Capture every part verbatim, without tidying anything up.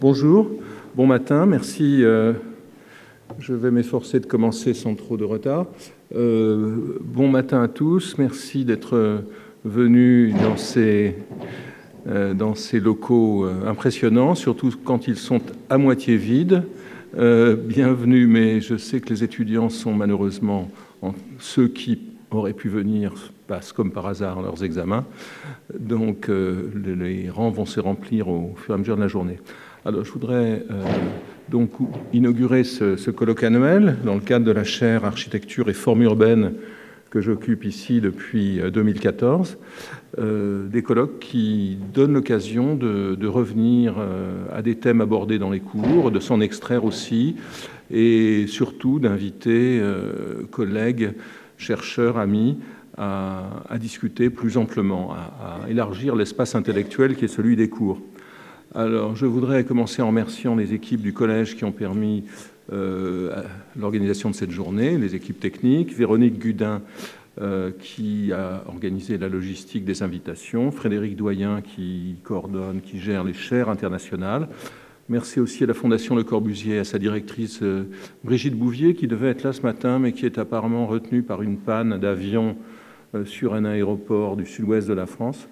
Bonjour, bon matin, merci. Euh, je vais m'efforcer de commencer sans trop de retard. Euh, bon matin à tous, merci d'être venus dans ces, euh, dans ces locaux euh, impressionnants, surtout quand ils sont à moitié vides. Euh, bienvenue, mais je sais que les étudiants sont malheureusement en, ceux qui auraient pu venir passent comme par hasard leurs examens. Donc euh, les rangs vont se remplir au fur et à mesure de la journée. Alors, je voudrais euh, donc inaugurer ce, ce colloque annuel dans le cadre de la chaire Architecture et Formes urbaines que j'occupe ici depuis deux mille quatorze. Euh, des colloques qui donnent l'occasion de, de revenir euh, à des thèmes abordés dans les cours, de s'en extraire aussi, et surtout d'inviter euh, collègues, chercheurs, amis, à, à discuter plus amplement, à, à élargir l'espace intellectuel qui est celui des cours. Alors, je voudrais commencer en remerciant les équipes du collège qui ont permis euh, l'organisation de cette journée, les équipes techniques, Véronique Gudin euh, qui a organisé la logistique des invitations, Frédéric Doyen qui coordonne, qui gère les chaires internationales. Merci aussi à la Fondation Le Corbusier, à sa directrice euh, Brigitte Bouvier qui devait être là ce matin mais qui est apparemment retenue par une panne d'avion euh, sur un aéroport du sud-ouest de la France.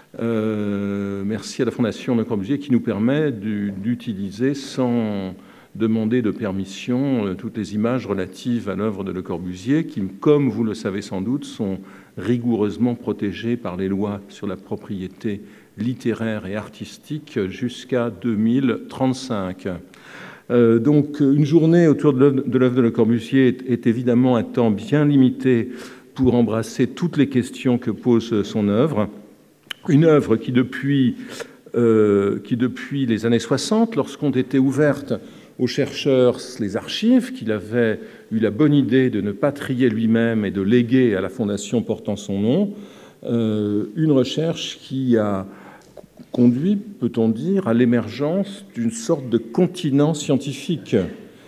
Euh, merci à la Fondation Le Corbusier qui nous permet d'utiliser sans demander de permission euh, toutes les images relatives à l'œuvre de Le Corbusier qui, comme vous le savez sans doute, sont rigoureusement protégées par les lois sur la propriété littéraire et artistique jusqu'à deux mille trente-cinq. Euh, donc une journée autour de l'œuvre de Le Corbusier est, est évidemment un temps bien limité pour embrasser toutes les questions que pose son œuvre. Une œuvre qui depuis, euh, qui, depuis les années soixante, lorsqu'ont été ouvertes aux chercheurs les archives, qu'il avait eu la bonne idée de ne pas trier lui-même et de léguer à la fondation portant son nom, euh, une recherche qui a conduit, peut-on dire, à l'émergence d'une sorte de continent scientifique.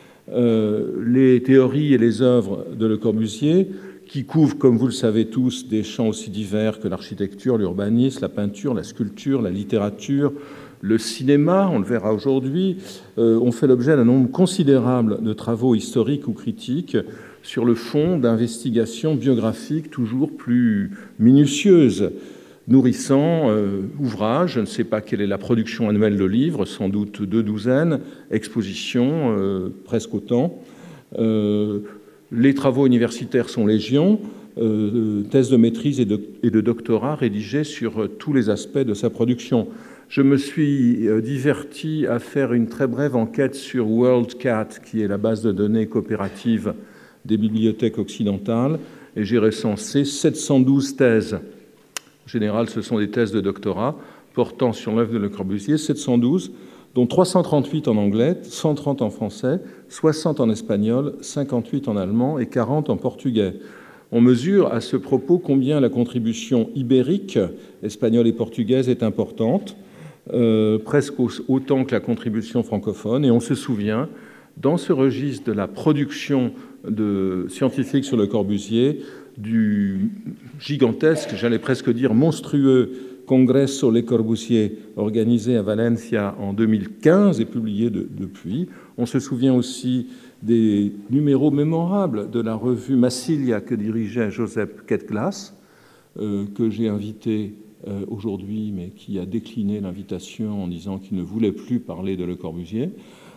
Euh, les théories et les œuvres de Le Corbusier qui couvre, comme vous le savez tous, des champs aussi divers que l'architecture, l'urbanisme, la peinture, la sculpture, la littérature, le cinéma, on le verra aujourd'hui, euh, ont fait l'objet d'un nombre considérable de travaux historiques ou critiques sur le fond d'investigations biographiques toujours plus minutieuses, nourrissant euh, ouvrages, je ne sais pas quelle est la production annuelle de livres, sans doute deux douzaines, expositions, euh, presque autant. Euh, Les travaux universitaires sont légion, euh, thèses de maîtrise et de, et de doctorat rédigées sur euh, tous les aspects de sa production. Je me suis euh, diverti à faire une très brève enquête sur WorldCat, qui est la base de données coopérative des bibliothèques occidentales, et j'ai recensé sept cent douze thèses. En général, ce sont des thèses de doctorat portant sur l'œuvre de Le Corbusier, sept cent douze, dont trois cent trente-huit en anglais, cent trente en français, soixante en espagnol, cinquante-huit en allemand et quarante en portugais. On mesure à ce propos combien la contribution ibérique, espagnole et portugaise, est importante, euh, presque autant que la contribution francophone. Et on se souvient, dans ce registre de la production de scientifique sur Le Corbusier, du gigantesque, j'allais presque dire monstrueux, Congresso Le Corbusier, organisé à Valencia en deux mille quinze et publié de, depuis. On se souvient aussi des numéros mémorables de la revue Massilia que dirigeait Joseph Ketglas, euh, que j'ai invité euh, aujourd'hui, mais qui a décliné l'invitation en disant qu'il ne voulait plus parler de Le Corbusier.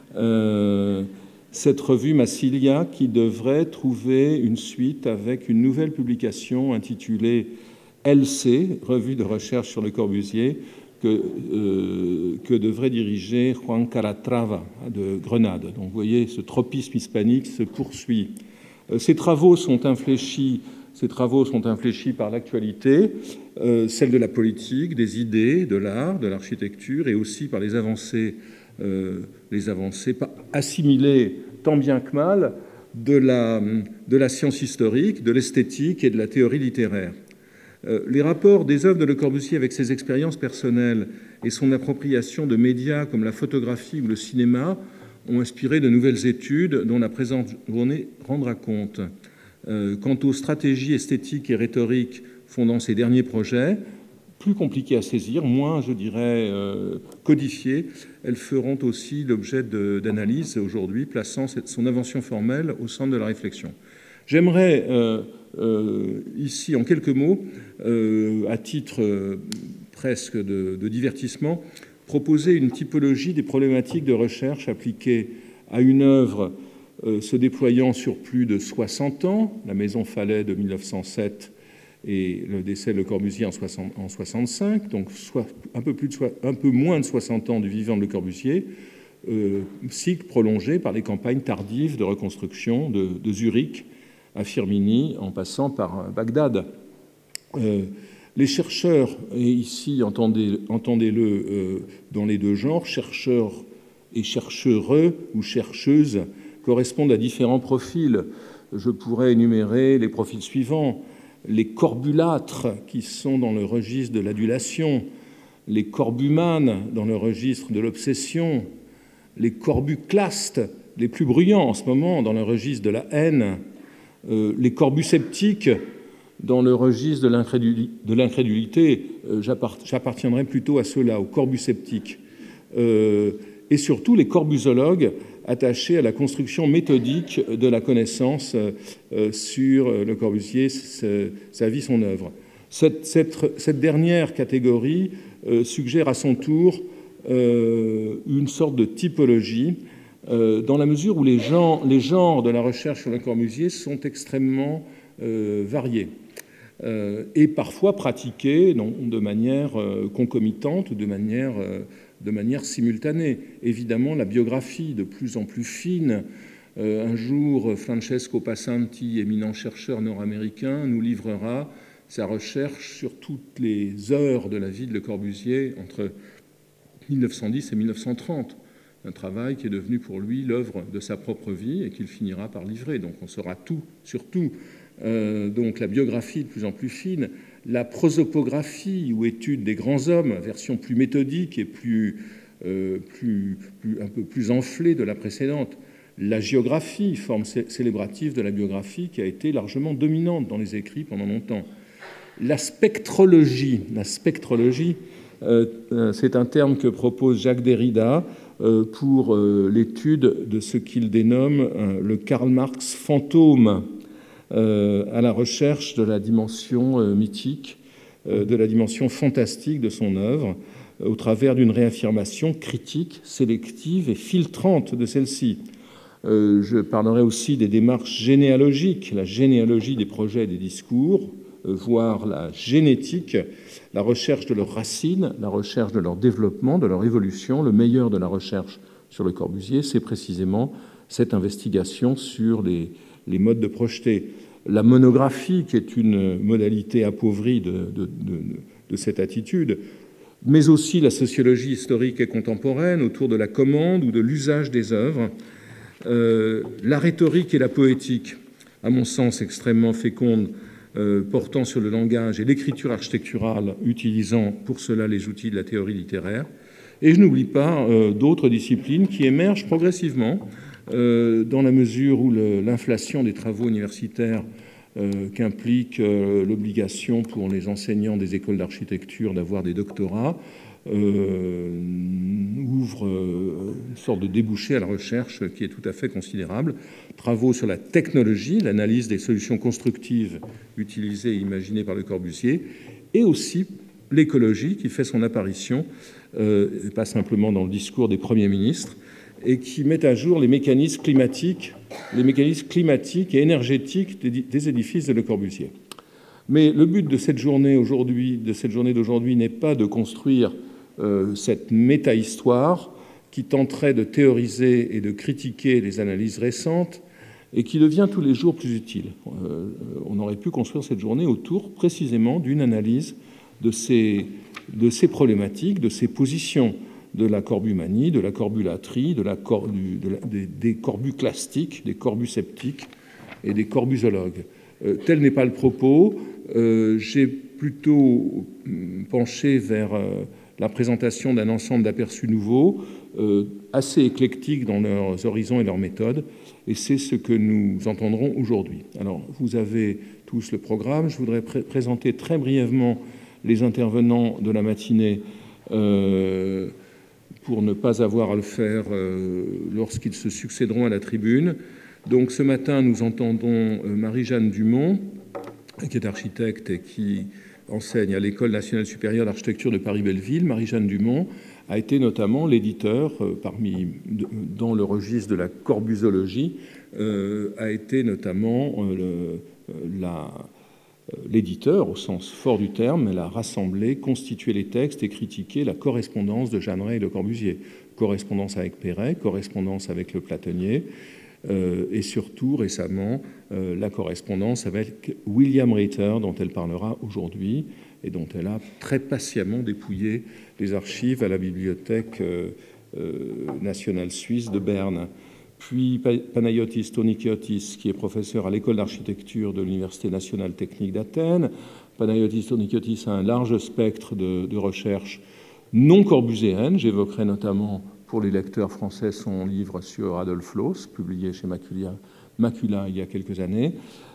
Euh, cette revue Massilia qui devrait trouver une suite avec une nouvelle publication intitulée L C, revue de recherche sur Le Corbusier, que, euh, que devrait diriger Juan Calatrava de Grenade. Donc vous voyez, ce tropisme hispanique se poursuit. Euh, ces travaux sont infléchis, ces travaux sont infléchis par l'actualité, euh, celle de la politique, des idées, de l'art, de l'architecture, et aussi par les avancées, euh, les avancées assimilées tant bien que mal de la, de la science historique, de l'esthétique et de la théorie littéraire. Les rapports des œuvres de Le Corbusier avec ses expériences personnelles et son appropriation de médias comme la photographie ou le cinéma ont inspiré de nouvelles études dont la présente journée rendra compte. Quant aux stratégies esthétiques et rhétoriques fondant ses derniers projets, plus compliquées à saisir, moins, je dirais, euh, codifiées, elles feront aussi l'objet d'analyse aujourd'hui, plaçant cette, son invention formelle au centre de la réflexion. J'aimerais euh, euh, ici, en quelques mots, euh, à titre euh, presque de, de divertissement, proposer une typologie des problématiques de recherche appliquées à une œuvre euh, se déployant sur plus de soixante ans, la Maison Fallet de mille neuf cent sept et le décès de Le Corbusier en, soixante, en soixante-cinq, donc soit, un, peu plus de, un peu moins de soixante ans du vivant de Le Corbusier, euh, cycle prolongé par les campagnes tardives de reconstruction de, de Zurich à Firminy, en passant par Bagdad. Euh, les chercheurs, et ici entendez, entendez-le euh, dans les deux genres, chercheurs et chercheureux ou chercheuses, correspondent à différents profils. Je pourrais énumérer les profils suivants: les corbulâtres, qui sont dans le registre de l'adulation, les corbumanes, dans le registre de l'obsession, les corbuclastes, les plus bruyants en ce moment, dans le registre de la haine, euh, les corbusceptiques, dans le registre de l'incrédulité. Euh, j'appartiendrai plutôt à ceux-là, aux corbusceptiques. Euh, et surtout les corbusologues, attachés à la construction méthodique de la connaissance euh, sur Le Corbusier, sa vie, son œuvre. Cette, cette, cette dernière catégorie euh, suggère à son tour euh, une sorte de typologie, euh, dans la mesure où les, gens, les genres de la recherche sur Le Corbusier sont extrêmement euh, variés euh, et parfois pratiqués non, de manière euh, concomitante ou de manière... Euh, de manière simultanée. Évidemment, la biographie de plus en plus fine. Euh, un jour, Francesco Passanti, éminent chercheur nord-américain, nous livrera sa recherche sur toutes les heures de la vie de Le Corbusier entre mille neuf cent dix et mille neuf cent trente. Un travail qui est devenu pour lui l'œuvre de sa propre vie et qu'il finira par livrer. Donc on saura tout sur tout. Euh, donc la biographie de plus en plus fine, la prosopographie ou étude des grands hommes, version plus méthodique et plus, euh, plus, plus, un peu plus enflée de la précédente, la géographie, forme célébrative de la biographie qui a été largement dominante dans les écrits pendant longtemps. La spectrologie, la spectrologie, euh, c'est un terme que propose Jacques Derrida euh, pour euh, l'étude de ce qu'il dénomme euh, le Karl Marx fantôme, Euh, à la recherche de la dimension euh, mythique, euh, de la dimension fantastique de son œuvre, euh, au travers d'une réaffirmation critique, sélective et filtrante de celle-ci. Euh, je parlerai aussi des démarches généalogiques, la généalogie des projets et des discours, euh, voire la génétique, la recherche de leurs racines, la recherche de leur développement, de leur évolution. Le meilleur de la recherche sur Le Corbusier, c'est précisément cette investigation sur les les modes de projeter. La monographie, qui est une modalité appauvrie de, de, de, de cette attitude, mais aussi la sociologie historique et contemporaine autour de la commande ou de l'usage des œuvres, euh, la rhétorique et la poétique, à mon sens extrêmement féconde, euh, portant sur le langage et l'écriture architecturale, utilisant pour cela les outils de la théorie littéraire. Et je n'oublie pas euh, d'autres disciplines qui émergent progressivement, Euh, dans la mesure où l'inflation des travaux universitaires euh, qu'implique euh, l'obligation pour les enseignants des écoles d'architecture d'avoir des doctorats euh, ouvre euh, une sorte de débouché à la recherche qui est tout à fait considérable. Travaux sur la technologie, l'analyse des solutions constructives utilisées et imaginées par Le Corbusier, et aussi l'écologie qui fait son apparition, euh, pas simplement dans le discours des premiers ministres, et qui met à jour les mécanismes climatiques, les mécanismes climatiques et énergétiques des édifices de Le Corbusier. Mais le but de cette journée aujourd'hui, de cette journée d'aujourd'hui, n'est pas de construire euh, cette méta-histoire qui tenterait de théoriser et de critiquer les analyses récentes et qui devient tous les jours plus utile. Euh, on aurait pu construire cette journée autour précisément d'une analyse de ces, de ces problématiques, de ces positions de la corbumanie, de la corbulatrie, de la cor, du, de la, des, des corbuclastiques, des corbusceptiques et des corbusologues. Euh, tel n'est pas le propos. Euh, j'ai plutôt penché vers euh, la présentation d'un ensemble d'aperçus nouveaux, euh, assez éclectiques dans leurs horizons et leurs méthodes, et c'est ce que nous entendrons aujourd'hui. Alors, vous avez tous le programme. Je voudrais pr- présenter très brièvement les intervenants de la matinée euh, pour ne pas avoir à le faire euh, lorsqu'ils se succéderont à la tribune. Donc ce matin, nous entendons euh, Marie-Jeanne Dumont, qui est architecte et qui enseigne à l'École nationale supérieure d'architecture de Paris-Belleville. Marie-Jeanne Dumont a été notamment l'éditeur, euh, parmi, de, dans le registre de la corbusologie, euh, a été notamment euh, le, la, l'éditeur, au sens fort du terme. Elle a rassemblé, constitué les textes et critiqué la correspondance de Jeanneret et de Corbusier. Correspondance avec Perret, correspondance avec le Platonnier, euh, et surtout récemment euh, la correspondance avec William Ritter, dont elle parlera aujourd'hui et dont elle a très patiemment dépouillé les archives à la Bibliothèque euh, euh, nationale suisse de Berne. Puis Panayotis Tonikiotis, qui est professeur à l'école d'architecture de l'Université nationale technique d'Athènes. Panayotis Tonikiotis a un large spectre de, de recherche non corbuséenne. J'évoquerai notamment pour les lecteurs français son livre sur Adolf Loos, publié chez Macula, Macula il y a quelques années.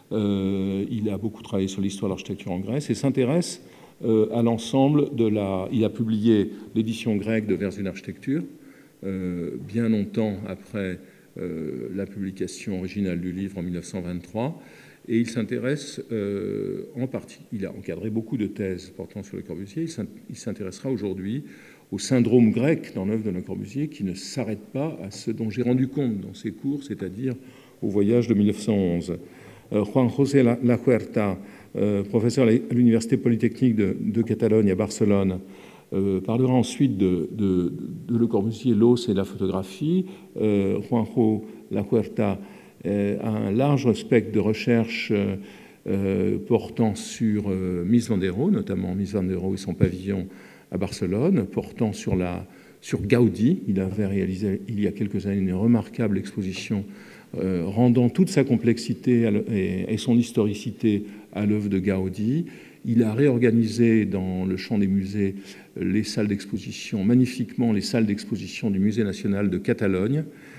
Euh, il a beaucoup travaillé sur l'histoire de l'architecture en Grèce et s'intéresse euh, à l'ensemble de la... Il a publié l'édition grecque de Vers une architecture, euh, bien longtemps après euh, la publication originale du livre en mille neuf cent vingt-trois, et il s'intéresse euh, en partie... Il a encadré beaucoup de thèses portant sur Le Corbusier. Il s'intéressera aujourd'hui au syndrome grec dans l'œuvre de Le Corbusier, qui ne s'arrête pas à ce dont j'ai rendu compte dans ses cours, c'est-à-dire au voyage de mille neuf cent onze. Euh, Juan José Lahuerta, euh, professeur à l'Université Polytechnique de, de Catalogne à Barcelone, euh, parlera ensuite de, de, de Le Corbusier, l'os et la photographie. Euh, Juanjo Lahuerta euh, a un large spectre de recherche euh, euh, portant sur euh, Mies van der Rohe, notamment Mies van der Rohe et son pavillon à Barcelone, portant sur, la, sur Gaudi. Il avait réalisé il y a quelques années une remarquable exposition euh, rendant toute sa complexité et, et son historicité à l'œuvre de Gaudi. Il a réorganisé dans le champ des musées les salles d'exposition, magnifiquement les salles d'exposition du Musée national de Catalogne.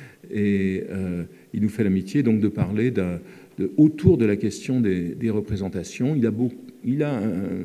Et euh, il nous fait l'amitié donc de parler de, de, autour de la question des, des représentations. Il a beaucoup Il a, euh,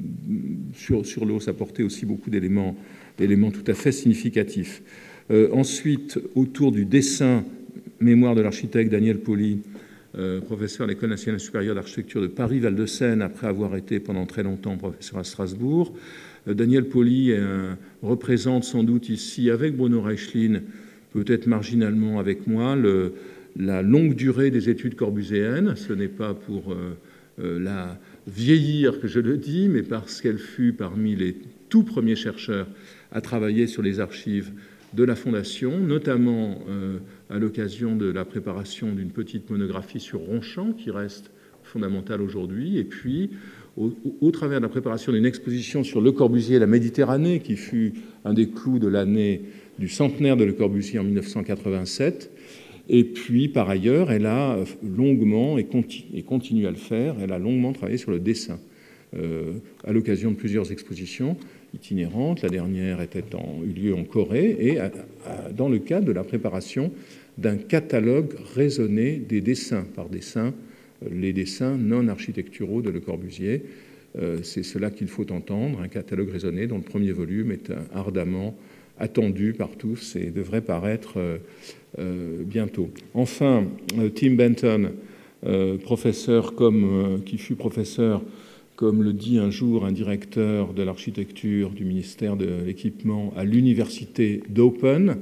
sur, sur l'os, apporté aussi beaucoup d'éléments, d'éléments tout à fait significatifs. Euh, ensuite, autour du dessin, mémoire de l'architecte Daniel Pauly, euh, professeur à l'École nationale supérieure d'architecture de Paris-Val-de-Seine, après avoir été pendant très longtemps professeur à Strasbourg. Euh, Daniel Pauly euh, représente sans doute ici, avec Bruno Reichlin, peut-être marginalement avec moi, le, la longue durée des études corbuséennes. Ce n'est pas pour euh, euh, la vieillir que je le dis, mais parce qu'elle fut parmi les tout premiers chercheurs à travailler sur les archives de la Fondation, notamment euh, à l'occasion de la préparation d'une petite monographie sur Ronchamp, qui reste fondamentale aujourd'hui, et puis au, au, au travers de la préparation d'une exposition sur Le Corbusier et la Méditerranée, qui fut un des clous de l'année du centenaire de Le Corbusier en mille neuf cent quatre-vingt-sept. Et puis, par ailleurs, elle a longuement, et, continue, et continue à le faire, elle a longuement travaillé sur le dessin, euh, à l'occasion de plusieurs expositions itinérantes. La dernière était en, eut lieu en Corée, et à, à, dans le cadre de la préparation d'un catalogue raisonné des dessins, par dessins, les dessins non architecturaux de Le Corbusier. Euh, c'est cela qu'il faut entendre, un catalogue raisonné dont le premier volume est ardemment attendu par tous et devrait paraître euh, euh, bientôt. Enfin, euh, Tim Benton, euh, professeur comme, euh, qui fut professeur, comme le dit un jour un directeur de l'architecture du ministère de l'Équipement à l'université d'Open,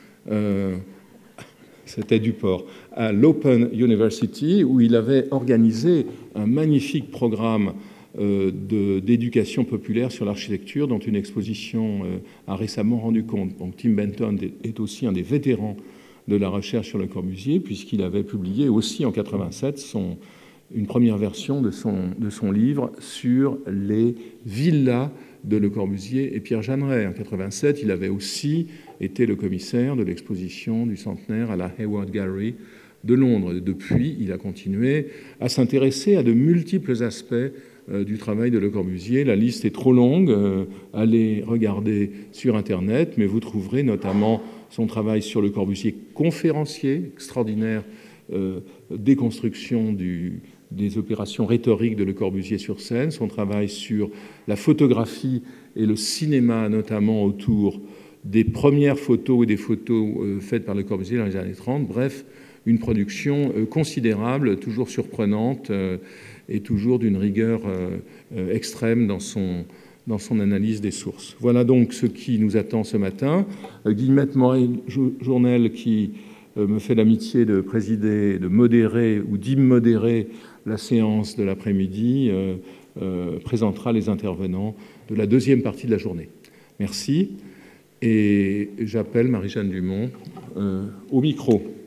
euh, c'était Duport, à l'Open University, où il avait organisé un magnifique programme Euh, de, d'éducation populaire sur l'architecture, dont une exposition euh, a récemment rendu compte. Donc, Tim Benton est aussi un des vétérans de la recherche sur Le Corbusier, puisqu'il avait publié aussi en quatre-vingt-sept son, une première version de son, de son livre sur les villas de Le Corbusier et Pierre Jeanneret. En quatre-vingt-sept, il avait aussi été le commissaire de l'exposition du centenaire à la Hayward Gallery de Londres. Depuis, il a continué à s'intéresser à de multiples aspects du travail de Le Corbusier. La liste est trop longue, euh, allez regarder sur Internet, mais vous trouverez notamment son travail sur Le Corbusier conférencier, extraordinaire euh, déconstruction du, des opérations rhétoriques de Le Corbusier sur scène, son travail sur la photographie et le cinéma, notamment autour des premières photos et des photos euh, faites par Le Corbusier dans les années trente. Bref, une production euh, considérable, toujours surprenante euh, et toujours d'une rigueur euh, euh, extrême dans son, dans son analyse des sources. Voilà donc ce qui nous attend ce matin. Euh, Guillemette Morel-Journel, qui euh, me fait l'amitié de présider, de modérer ou d'immodérer la séance de l'après-midi, euh, euh, présentera les intervenants de la deuxième partie de la journée. Merci. Et j'appelle Marie-Jeanne Dumont euh, au micro.